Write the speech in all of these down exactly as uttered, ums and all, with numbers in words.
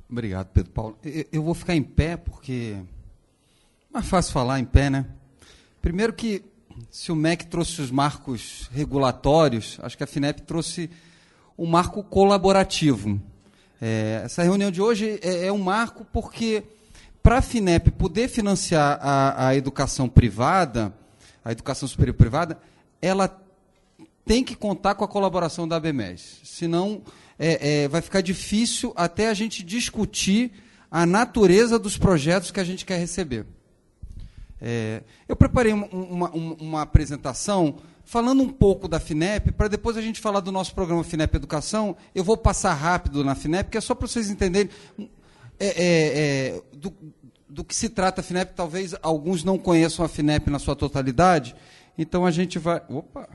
Obrigado, Pedro Paulo. Eu, eu vou ficar em pé porque é mais fácil falar em pé, né? Primeiro que, se o M E C trouxe os marcos regulatórios, acho que a FINEP trouxe um marco colaborativo. É, essa reunião de hoje é, é um marco porque, para a FINEP poder financiar a, a educação privada, a educação superior privada, ela tem que contar com a colaboração da ABMES. Senão, é, é, vai ficar difícil até a gente discutir a natureza dos projetos que a gente quer receber. É, eu preparei uma, uma, uma apresentação falando um pouco da FINEP, para depois a gente falar do nosso programa FINEP Educação. Eu vou passar rápido na FINEP, que é só para vocês entenderem é, é, é, do, do que se trata a FINEP. Talvez alguns não conheçam a FINEP na sua totalidade, então a gente vai... Opa!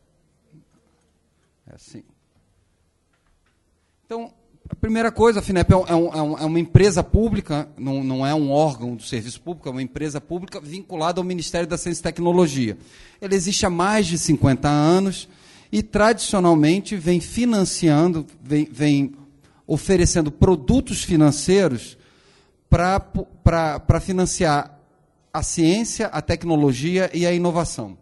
É assim. Então, a primeira coisa, a FINEP é, um, é, um, é uma empresa pública, não, não é um órgão do serviço público, é uma empresa pública vinculada ao Ministério da Ciência e Tecnologia. Ela existe há mais de cinquenta anos e, tradicionalmente, vem financiando, vem, vem oferecendo produtos financeiros para financiar a ciência, a tecnologia e a inovação.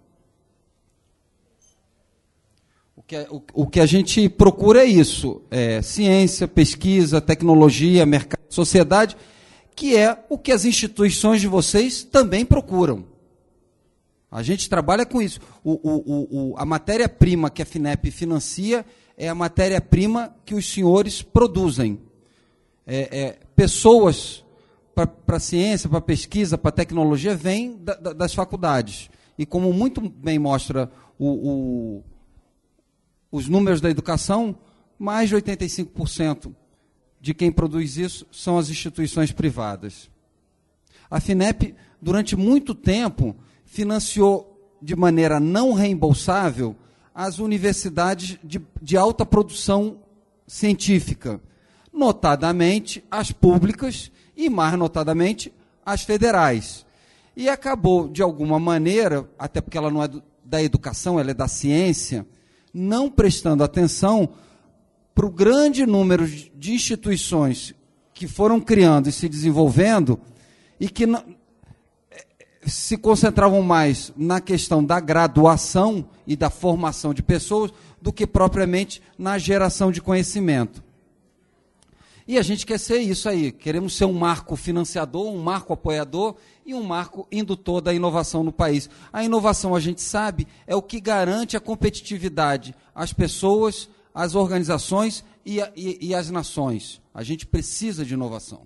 O que, o, o que a gente procura é isso, é ciência, pesquisa, tecnologia, mercado, sociedade, que é o que as instituições de vocês também procuram. A gente trabalha com isso. O, o, o, a matéria-prima que a FINEP financia é a matéria-prima que os senhores produzem. É, é, pessoas para a ciência, para a pesquisa, para a tecnologia, vêm da, da, das faculdades. E como muito bem mostra o... o os números da educação, mais de oitenta e cinco por cento de quem produz isso são as instituições privadas. A FINEP, durante muito tempo, financiou de maneira não reembolsável as universidades de, de alta produção científica, notadamente as públicas e, mais notadamente, as federais. E acabou, de alguma maneira, até porque ela não é do, da educação, ela é da ciência, não prestando atenção para o grande número de instituições que foram criando e se desenvolvendo e que não, se concentravam mais na questão da graduação e da formação de pessoas do que propriamente na geração de conhecimento. E a gente quer ser isso aí, queremos ser um marco financiador, um marco apoiador e um marco indutor da inovação no país. A inovação, a gente sabe, é o que garante a competitividade às pessoas, às organizações e, a, e, e às nações. A gente precisa de inovação.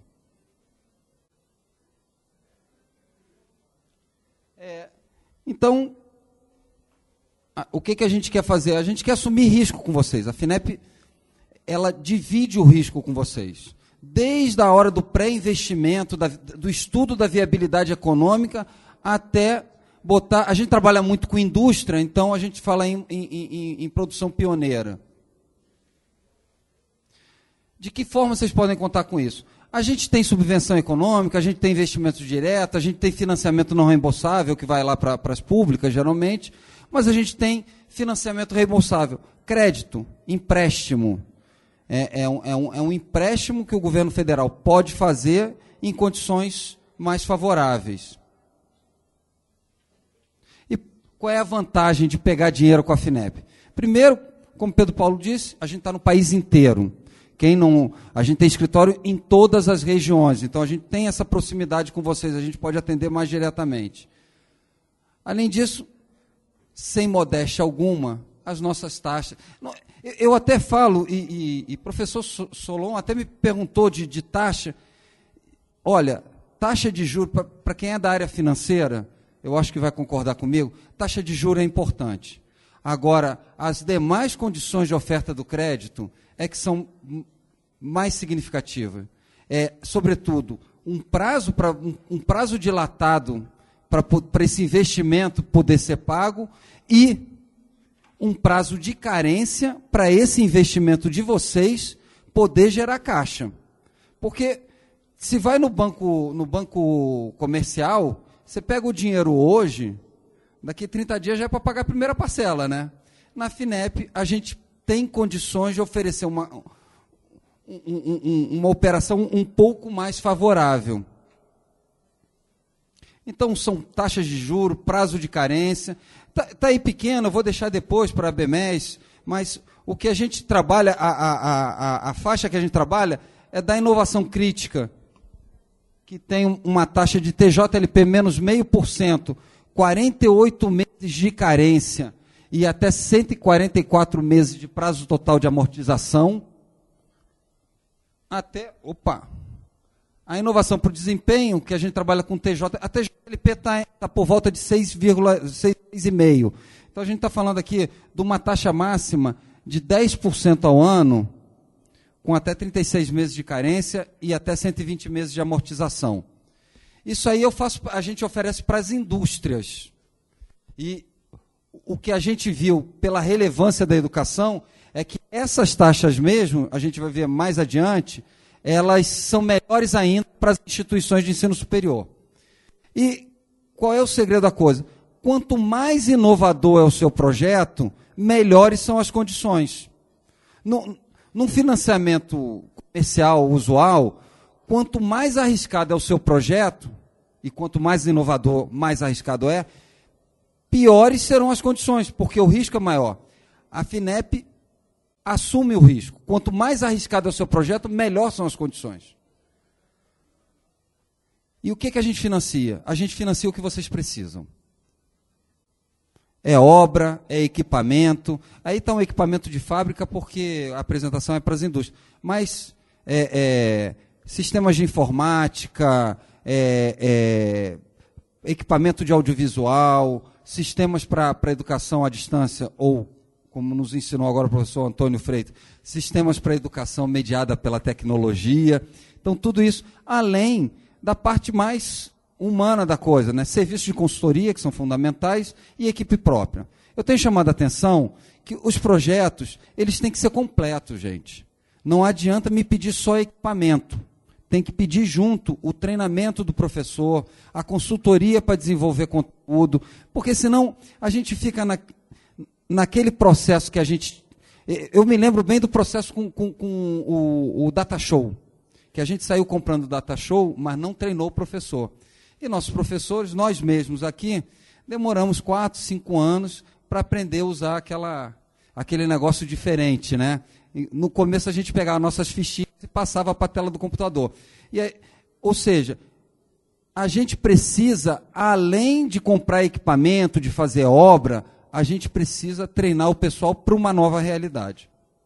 É, então, a, o que, que a gente quer fazer? A gente quer assumir risco com vocês. A FINEP, ela divide o risco com vocês. Desde a hora do pré-investimento, do estudo da viabilidade econômica, até botar... A gente trabalha muito com indústria, então a gente fala em, em, em, em produção pioneira. De que forma vocês podem contar com isso? A gente tem subvenção econômica, a gente tem investimento direto, a gente tem financiamento não reembolsável, que vai lá para as públicas, geralmente, mas a gente tem financiamento reembolsável, crédito, empréstimo. É, é, um, é, um, é um empréstimo que o governo federal pode fazer em condições mais favoráveis. E qual é a vantagem de pegar dinheiro com a FINEP? Primeiro, como Pedro Paulo disse, a gente está no país inteiro. Quem não, a gente tem escritório em todas as regiões, então a gente tem essa proximidade com vocês, a gente pode atender mais diretamente. Além disso, sem modéstia alguma, as nossas taxas... Não, eu até falo, e, e, e professor Solon até me perguntou de, de taxa. Olha, taxa de juros, para quem é da área financeira, eu acho que vai concordar comigo, taxa de juros é importante. Agora, as demais condições de oferta do crédito é que são mais significativas. É, sobretudo, um prazo, pra, um, um prazo dilatado para esse investimento poder ser pago e um prazo de carência para esse investimento de vocês poder gerar caixa. Porque se vai no banco, no banco comercial, você pega o dinheiro hoje, daqui a trinta dias já é para pagar a primeira parcela, né? Na FINEP, a gente tem condições de oferecer uma, um, um, uma operação um pouco mais favorável. Então, são taxas de juros, prazo de carência. Está tá aí pequeno, eu vou deixar depois para a B M E S, mas o que a gente trabalha, a, a, a, a faixa que a gente trabalha é da inovação crítica, que tem uma taxa de T J L P menos zero vírgula cinco por cento, quarenta e oito meses de carência e até cento e quarenta e quatro meses de prazo total de amortização. Até, opa, a inovação para o desempenho, que a gente trabalha com T J, a T J L P está tá por volta de seis vírgula seis por cento. Então a gente está falando aqui de uma taxa máxima de dez por cento ao ano, com até trinta e seis meses de carência e até cento e vinte meses de amortização. Isso aí eu faço, a gente oferece para as indústrias. E o que a gente viu pela relevância da educação é que essas taxas mesmo, a gente vai ver mais adiante, elas são melhores ainda para as instituições de ensino superior. E qual é o segredo da coisa? Quanto mais inovador é o seu projeto, melhores são as condições. No, num financiamento comercial usual, quanto mais arriscado é o seu projeto, e quanto mais inovador, mais arriscado é, piores serão as condições, porque o risco é maior. A FINEP assume o risco. Quanto mais arriscado é o seu projeto, melhor são as condições. E o que, que a gente financia? A gente financia o que vocês precisam. É obra, é equipamento. Aí está um equipamento de fábrica, porque a apresentação é para as indústrias. Mas é, é, sistemas de informática, é, é, equipamento de audiovisual, sistemas para a educação à distância, ou, como nos ensinou agora o professor Antônio Freitas, sistemas para a educação mediada pela tecnologia. Então, tudo isso, além da parte mais humana da coisa, né? Serviços de consultoria, que são fundamentais, e equipe própria. Eu tenho chamado a atenção que os projetos, eles têm que ser completos, gente. Não adianta me pedir só equipamento. Tem que pedir junto o treinamento do professor, a consultoria para desenvolver conteúdo, porque senão a gente fica na, naquele processo que a gente... Eu me lembro bem do processo com, com, com o, o Data Show, que a gente saiu comprando o Data Show, mas não treinou o professor. E nossos professores, nós mesmos aqui, demoramos quatro, cinco anos para aprender a usar aquela, aquele negócio diferente, né? E no começo a gente pegava nossas fichinhas e passava para a tela do computador. E aí, ou seja, a gente precisa, além de comprar equipamento, de fazer obra, a gente precisa treinar o pessoal para uma nova realidade.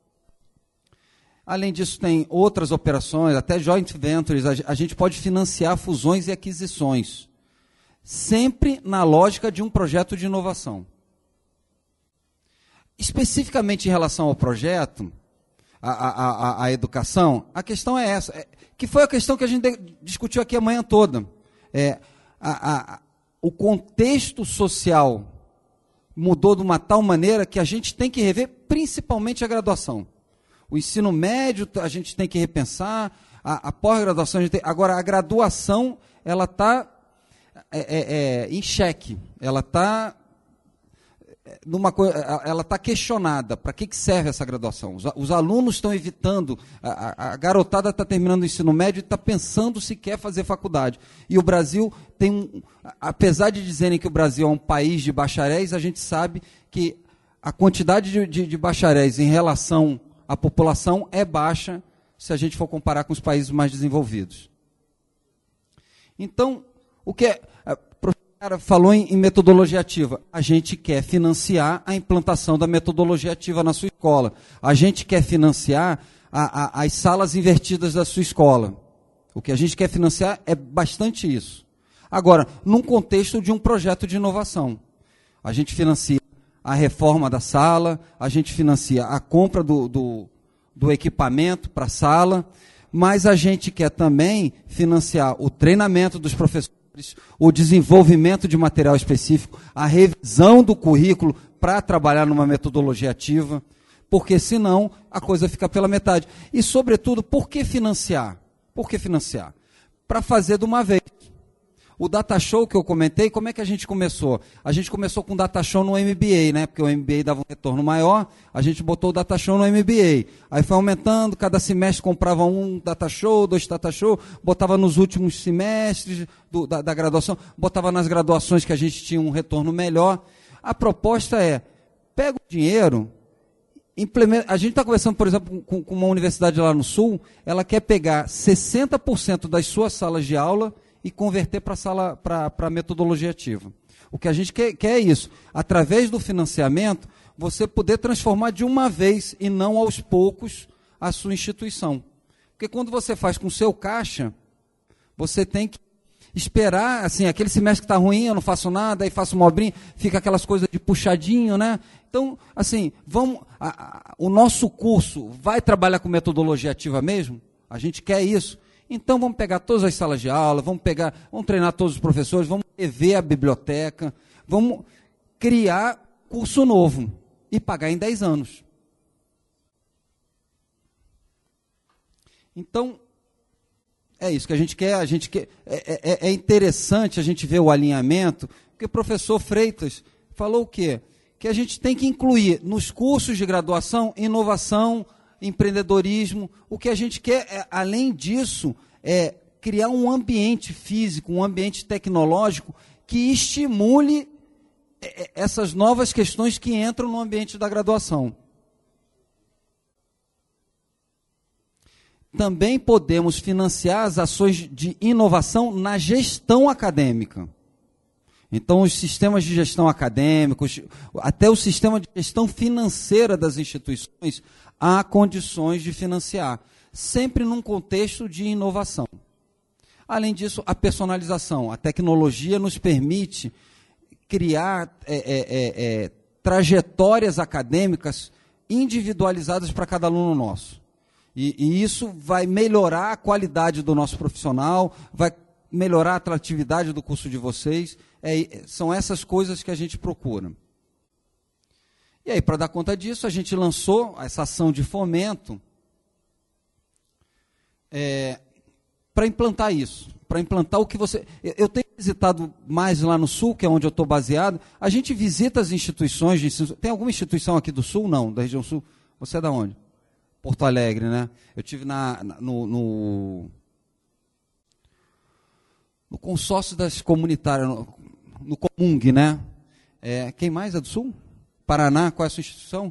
Além disso, tem outras operações, até joint ventures, a gente pode financiar fusões e aquisições, sempre na lógica de um projeto de inovação. Especificamente em relação ao projeto, a, a, a, a educação, a questão é essa, é, que foi a questão que a gente discutiu aqui a manhã toda. É, a, a, o contexto social mudou de uma tal maneira que a gente tem que rever principalmente a graduação. O ensino médio a gente tem que repensar, a, a pós-graduação a gente tem... Agora, a graduação, ela está é, é, é, em xeque, ela está numa coisa, ela está questionada. Para que, que serve essa graduação? Os, os alunos estão evitando, a, a garotada está terminando o ensino médio e está pensando se quer fazer faculdade. E o Brasil tem um... Apesar de dizerem que o Brasil é um país de bacharéis, a gente sabe que a quantidade de, de, de bacharéis em relação a população é baixa se a gente for comparar com os países mais desenvolvidos. Então, o que é, a professora falou em, em metodologia ativa. A gente quer financiar a implantação da metodologia ativa na sua escola. A gente quer financiar a, a, as salas invertidas da sua escola. O que a gente quer financiar é bastante isso. Agora, num contexto de um projeto de inovação. A gente financia a reforma da sala, a gente financia a compra do, do, do equipamento para a sala, mas a gente quer também financiar o treinamento dos professores, o desenvolvimento de material específico, a revisão do currículo para trabalhar numa metodologia ativa, porque senão a coisa fica pela metade. E, sobretudo, por que financiar? Por que financiar? Para fazer de uma vez. O Data Show que eu comentei, como é que a gente começou? A gente começou com o Data Show no M B A, né? Porque o M B A dava um retorno maior, a gente botou o Data Show no M B A. Aí foi aumentando, cada semestre comprava um Data Show, dois Data Show, botava nos últimos semestres do, da, da graduação, botava nas graduações que a gente tinha um retorno melhor. A proposta é, pega o dinheiro, implementa. A gente está conversando, por exemplo, com, com uma universidade lá no Sul, ela quer pegar sessenta por cento das suas salas de aula e converter para sala para metodologia ativa. O que a gente quer, quer é isso, através do financiamento, você poder transformar de uma vez e não aos poucos a sua instituição. Porque quando você faz com o seu caixa, você tem que esperar, assim, aquele semestre que está ruim, eu não faço nada, aí faço uma obrinha, fica aquelas coisas de puxadinho, né? Então, assim, vamos, a, a, o nosso curso vai trabalhar com metodologia ativa mesmo? A gente quer isso. Então, vamos pegar todas as salas de aula, vamos pegar, vamos treinar todos os professores, vamos rever a biblioteca, vamos criar curso novo e pagar em dez anos. Então, é isso que a gente quer, a gente quer, é, é, é interessante a gente ver o alinhamento, porque o professor Freitas falou o quê? Que a gente tem que incluir nos cursos de graduação inovação, empreendedorismo. O que a gente quer, é, além disso, é criar um ambiente físico, um ambiente tecnológico que estimule essas novas questões que entram no ambiente da graduação. Também podemos financiar as ações de inovação na gestão acadêmica. Então, os sistemas de gestão acadêmicos, até o sistema de gestão financeira das instituições, há condições de financiar, sempre num contexto de inovação. Além disso, a personalização. A tecnologia nos permite criar é, é, é, trajetórias acadêmicas individualizadas para cada aluno nosso. E, e isso vai melhorar a qualidade do nosso profissional, vai melhorar a atratividade do curso de vocês. É, são essas coisas que a gente procura. E aí, para dar conta disso, a gente lançou essa ação de fomento é, para implantar isso, para implantar o que você... Eu, eu tenho visitado mais lá no Sul, que é onde eu estou baseado, a gente visita as instituições de ensino... Tem alguma instituição aqui do Sul? Não, da região Sul. Você é da onde? Porto Alegre, né? Eu tive na, na, no, no, no consórcio das comunitárias, no, no Comung, né? É, quem mais é do Sul? Paraná, qual é a sua instituição?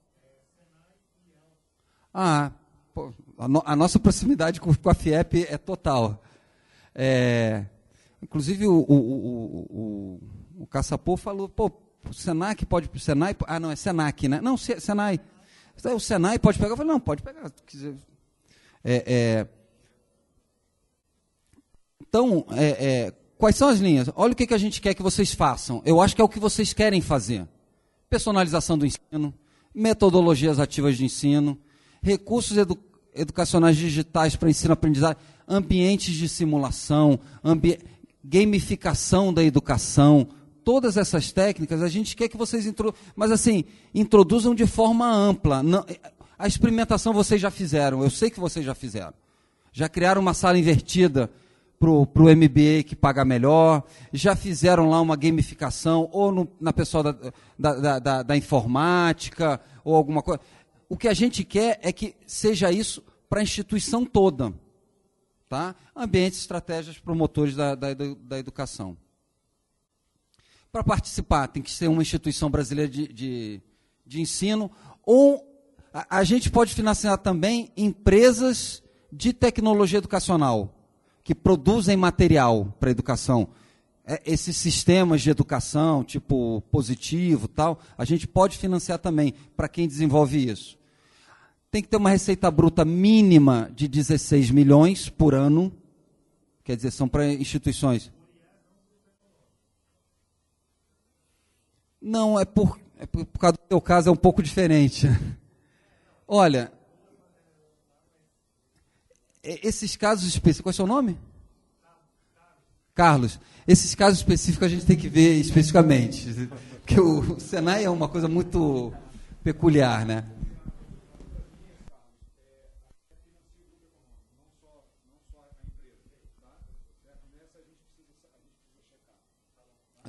Ah, pô, a, no, a nossa proximidade com, com a FIEP é total. É, inclusive, o, o, o, o, o Caçapô falou, pô, o Senac pode... Senai, ah, não, é Senac, né? Não, Senai... O Senai pode pegar? Eu falei, não, pode pegar. É, é, então, é, é, quais são as linhas? Olha o que, que a gente quer que vocês façam. Eu acho que é o que vocês querem fazer. Personalização do ensino, metodologias ativas de ensino, recursos edu educacionais digitais para ensino-aprendizagem, ambientes de simulação, ambi gamificação da educação. Todas essas técnicas, a gente quer que vocês introduzam, mas assim, introduzam de forma ampla. Não, a experimentação vocês já fizeram, eu sei que vocês já fizeram. Já criaram uma sala invertida para o M B A que paga melhor, já fizeram lá uma gamificação, ou no, na pessoa da, da, da, da, da informática, ou alguma coisa. O que a gente quer é que seja isso para a instituição toda. Tá? Ambientes, estratégias, promotores da, da, da educação. Para participar, tem que ser uma instituição brasileira de, de, de ensino, ou a, a gente pode financiar também empresas de tecnologia educacional, que produzem material para a educação. É, esses sistemas de educação, tipo Positivo, tal, a gente pode financiar também para quem desenvolve isso. Tem que ter uma receita bruta mínima de dezesseis milhões por ano, quer dizer, são para instituições... Não, é por, é por, por causa do teu caso, é um pouco diferente. Olha, esses casos específicos, qual é o seu nome? Carlos. Esses casos específicos a gente tem que ver especificamente, porque o, o Senai é uma coisa muito peculiar, né?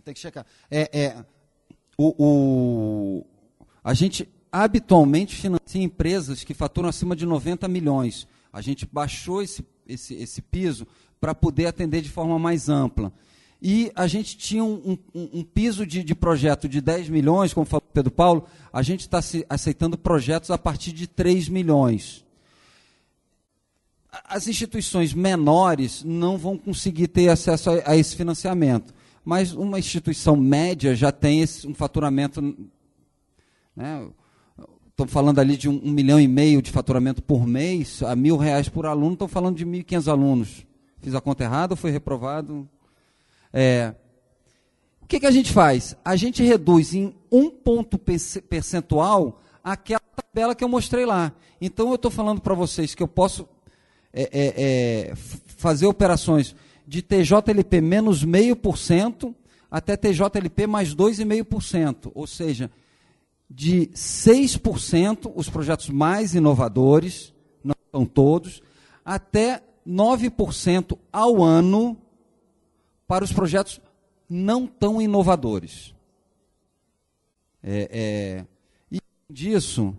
Tem que checar. É, é, o, o, a gente habitualmente financia empresas que faturam acima de noventa milhões. A gente baixou esse, esse, esse piso para poder atender de forma mais ampla. E a gente tinha um, um, um piso de, de projeto de dez milhões, como falou o Pedro Paulo, a gente está aceitando projetos a partir de três milhões. As instituições menores não vão conseguir ter acesso a, a esse financiamento, mas uma instituição média já tem esse, um faturamento, né, estão falando ali de um, um milhão e meio de faturamento por mês, a mil reais por aluno, estão falando de mil e quinhentos alunos. Fiz a conta errada ou foi reprovado? É, o que, que a gente faz? A gente reduz em um ponto percentual aquela tabela que eu mostrei lá. Então, eu estou falando para vocês que eu posso é, é, é, fazer operações de T J L P menos zero vírgula cinco por cento até T J L P mais dois vírgula cinco por cento. Ou seja, de seis por cento, os projetos mais inovadores, não são todos, até nove por cento ao ano para os projetos não tão inovadores. É, é, e disso,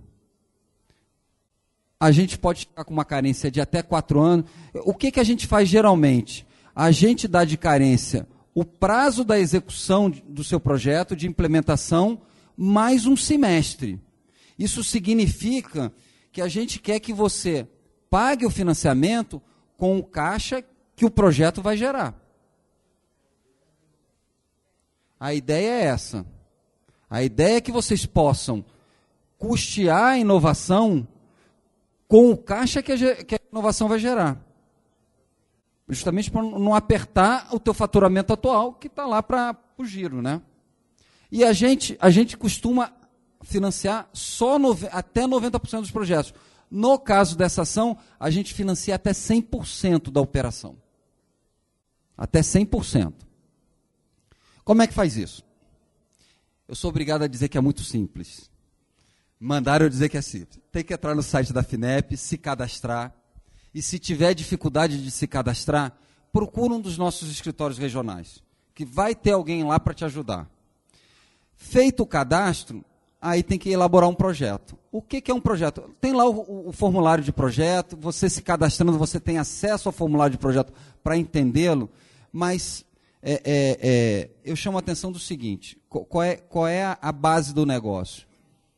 a gente pode ficar com uma carência de até quatro anos. O que, que a gente faz geralmente? A gente dá de carência o prazo da execução do seu projeto, de implementação, mais um semestre. Isso significa que a gente quer que você pague o financiamento com o caixa que o projeto vai gerar. A ideia é essa. A ideia é que vocês possam custear a inovação com o caixa que a, que a inovação vai gerar. Justamente para não apertar o teu faturamento atual, que está lá para o giro, né? E a gente, a gente costuma financiar só nove, até noventa por cento dos projetos. No caso dessa ação, a gente financia até cem por cento da operação. Até cem por cento. Como é que faz isso? Eu sou obrigado a dizer que é muito simples. Mandaram eu dizer que é simples. Tem que entrar no site da FINEP, se cadastrar. E se tiver dificuldade de se cadastrar, procura um dos nossos escritórios regionais, que vai ter alguém lá para te ajudar. Feito o cadastro, aí tem que elaborar um projeto. O que, que é um projeto? Tem lá o, o, o formulário de projeto, você se cadastrando, você tem acesso ao formulário de projeto para entendê-lo, mas é, é, é, eu chamo a atenção do seguinte, qual é, qual é a, a base do negócio?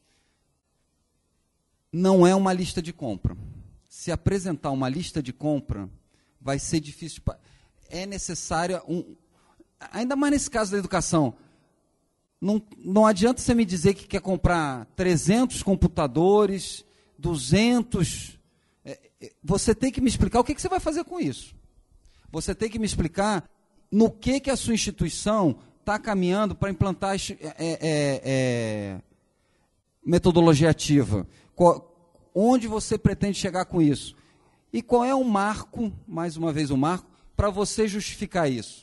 Não é uma lista de compra. Se apresentar uma lista de compra, vai ser difícil. É necessária, um, ainda mais nesse caso da educação, não, não adianta você me dizer que quer comprar trezentos computadores, duzentos. É, você tem que me explicar o que, que você vai fazer com isso. Você tem que me explicar no que, que a sua instituição está caminhando para implantar é, é, é, metodologia ativa. Qual, onde você pretende chegar com isso? E qual é o marco, mais uma vez o marco, para você justificar isso?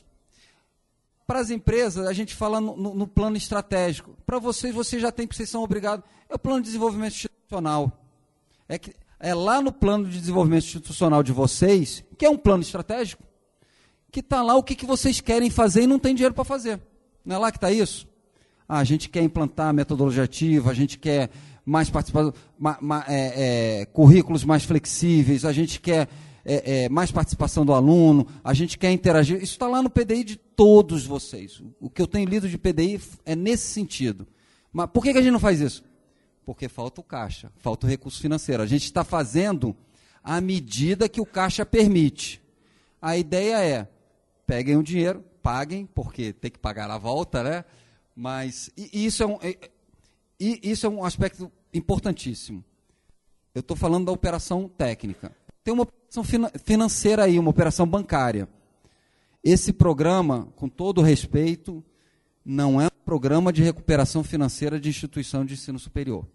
Para as empresas, a gente fala no, no, no plano estratégico. Para vocês, vocês já têm, que vocês são obrigados, é o plano de desenvolvimento institucional. É, que, é lá no plano de desenvolvimento institucional de vocês, que é um plano estratégico, que está lá o que, que vocês querem fazer e não tem dinheiro para fazer. Não é lá que está isso? Ah, a gente quer implantar a metodologia ativa, a gente quer mais participação, ma, ma, é, é, currículos mais flexíveis, a gente quer é, é, mais participação do aluno, a gente quer interagir. Isso está lá no P D I de todos vocês. O que eu tenho lido de P D I é nesse sentido. Mas por que, que a gente não faz isso? Porque falta o caixa, falta o recurso financeiro. A gente está fazendo à medida que o caixa permite. A ideia é, peguem o dinheiro, paguem, porque tem que pagar a volta, né? Mas e isso é um... É, E isso é um aspecto importantíssimo. Eu estou falando da operação técnica. Tem uma operação financeira aí, uma operação bancária. Esse programa, com todo respeito, não é um programa de recuperação financeira de instituição de ensino superior.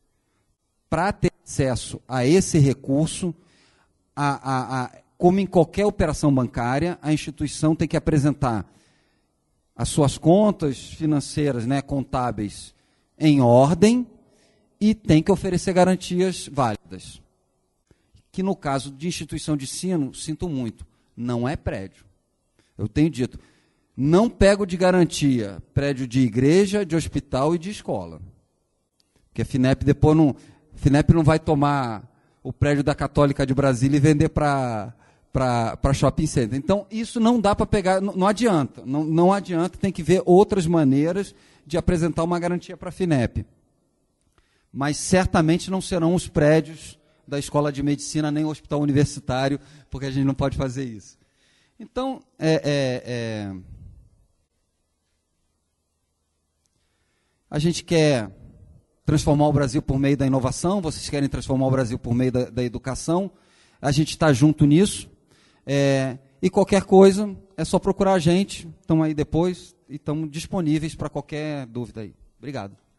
Para ter acesso a esse recurso, a, a, a, como em qualquer operação bancária, a instituição tem que apresentar as suas contas financeiras, né, contábeis, em ordem, e tem que oferecer garantias válidas. Que no caso de instituição de ensino, sinto muito, não é prédio. Eu tenho dito, não pego de garantia prédio de igreja, de hospital e de escola. Porque a FINEP depois não, FINEP não vai tomar o prédio da Católica de Brasília e vender para para shopping center. Então, isso não dá para pegar, não, não adianta, não, não adianta, tem que ver outras maneiras de apresentar uma garantia para a FINEP. Mas certamente não serão os prédios da Escola de Medicina nem o Hospital Universitário, porque a gente não pode fazer isso. Então, é, é, é, a gente quer transformar o Brasil por meio da inovação, vocês querem transformar o Brasil por meio da, da educação, a gente está junto nisso, é, e qualquer coisa é só procurar a gente, estamos aí depois e estamos disponíveis para qualquer dúvida aí. Obrigado.